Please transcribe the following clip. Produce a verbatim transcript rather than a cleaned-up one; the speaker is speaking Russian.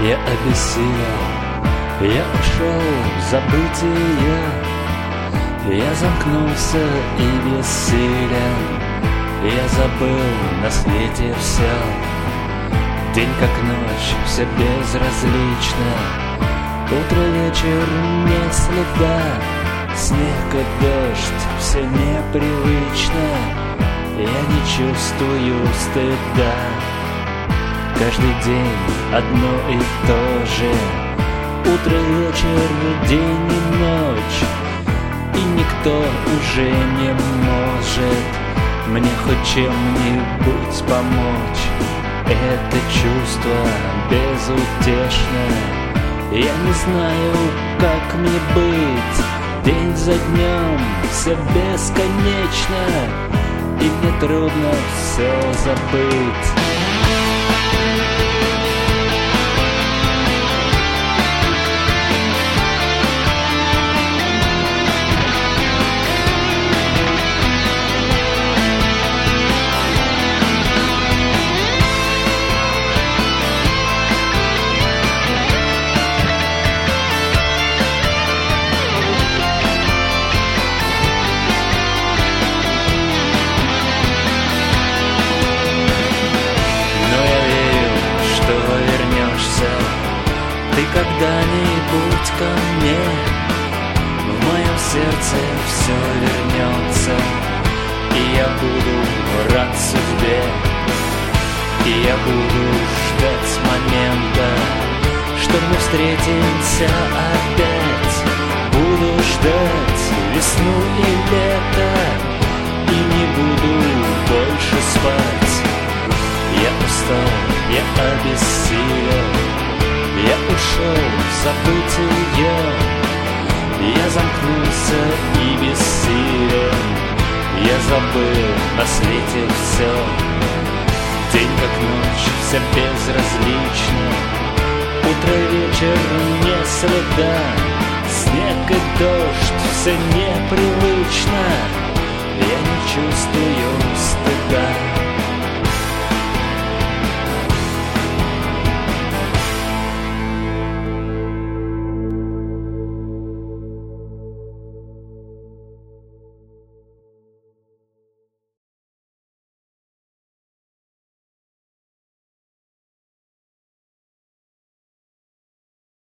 Я обессилел, я ушел в забытие, я замкнулся и бессилен, я забыл на свете все. День как ночь, все безразлично, утро, вечер, не следа, снег и дождь, все непривычно, я не чувствую стыда. Каждый день одно и то же, утро, вечер, день и ночь, и никто уже не может мне хоть чем-нибудь помочь. Это чувство безутешное, я не знаю, как мне быть. День за днем все бесконечно, и мне трудно все забыть. Ты когда-нибудь ко мне, в моем сердце все вернется, и я буду рад судьбе, и я буду ждать момента, что мы встретимся опять. Буду ждать весну и лето, и не буду больше спать. Я устал, я обессилел, я ушел в забытие, я замкнулся и бессилен, я забыл на свете все. День как ночь, все безразлично, утро, вечер, не следа, снег и дождь, все непривычно, я не чувствую стыда.